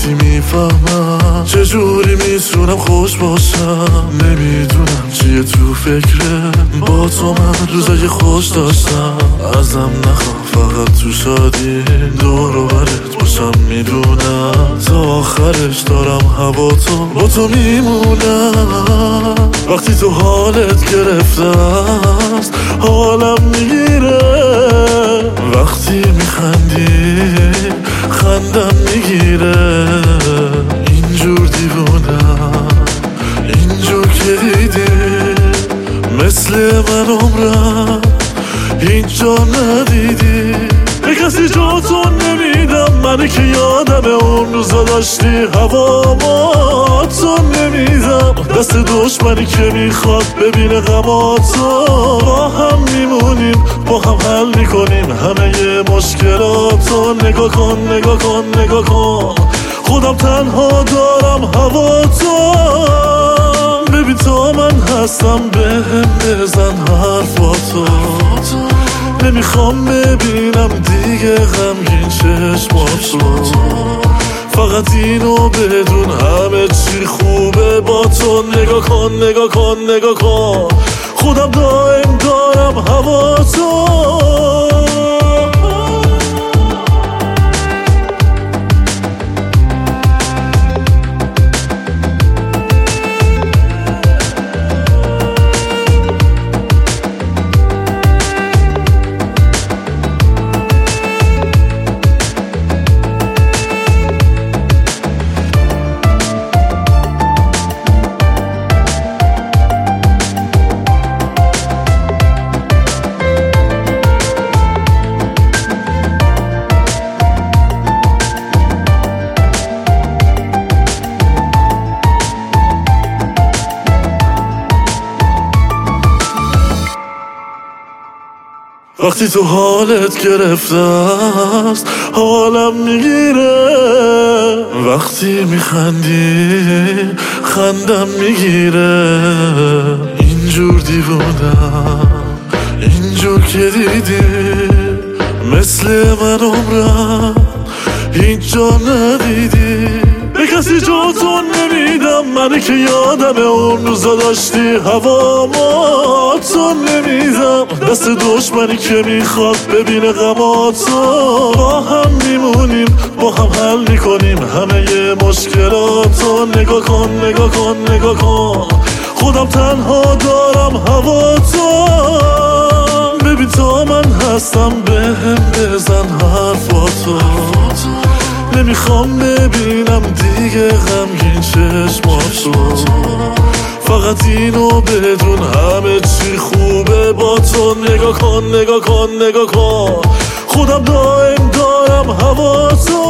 وقتی میفهمم چجوری میتونم خوش باشم. نمیدونم چیه تو فکره، با تو من روزای خوش داشتم. ازم نخواه فقط تو شادی دور و برت باشم. میدونم تا آخرش دارم هوا تو با تو میمونم. وقتی تو حالت گرفته است حالم میگیره. وقتی میخندی خندم میگیره. اینجور دیوونم اینجور که دیدی مثل من عمرم اینجا ندیدی. به کسی جا تو نمیدم، منی که یادم اون روزا داشتی هوا ما تو نمیدم. دست دشمنی که میخواد ببینه غماتو. با هم میمونیم با هم حل میکنیم همه مشکلاتو. نگاه کن نگاه کن نگاه کن، خودم تنها دارم هوا تو. ببین تا من هستم بهم بزن حرفاتو. نمیخوام ببینم دیگه غمگین چشماتو. فقط اینو بدون همه چی خوبه با تو. نگاه کن نگاه کن نگاه کن، خودم دائم دارم هوا تو. وقتی تو حالت گرفته است حالم میگیره. وقتی میخندی خندم میگیره. اینجور دیوونم اینجور که دیدی مثل من عمرم اینجا ندیدی. به کسی جا تو نمیدم، منی که یادم اون روزا داشتی هوا ما تو نمیدم. دست دشمنی که میخواد ببینه غماتو. با هم میمونیم با هم حل میکنیم همه مشکلاتو. نگاه کن نگاه کن نگاه کن، خودم تنها دارم هوا تو. ببین تا من هستم بهم بزن حرفاتو. نمیخوام ببینم دیگه غمگین چشماتو. فقط اینو بدون همه چی خوبه با تو. نگاه کن نگاه کن نگاه کن، خودم دائم دارم هوا تو.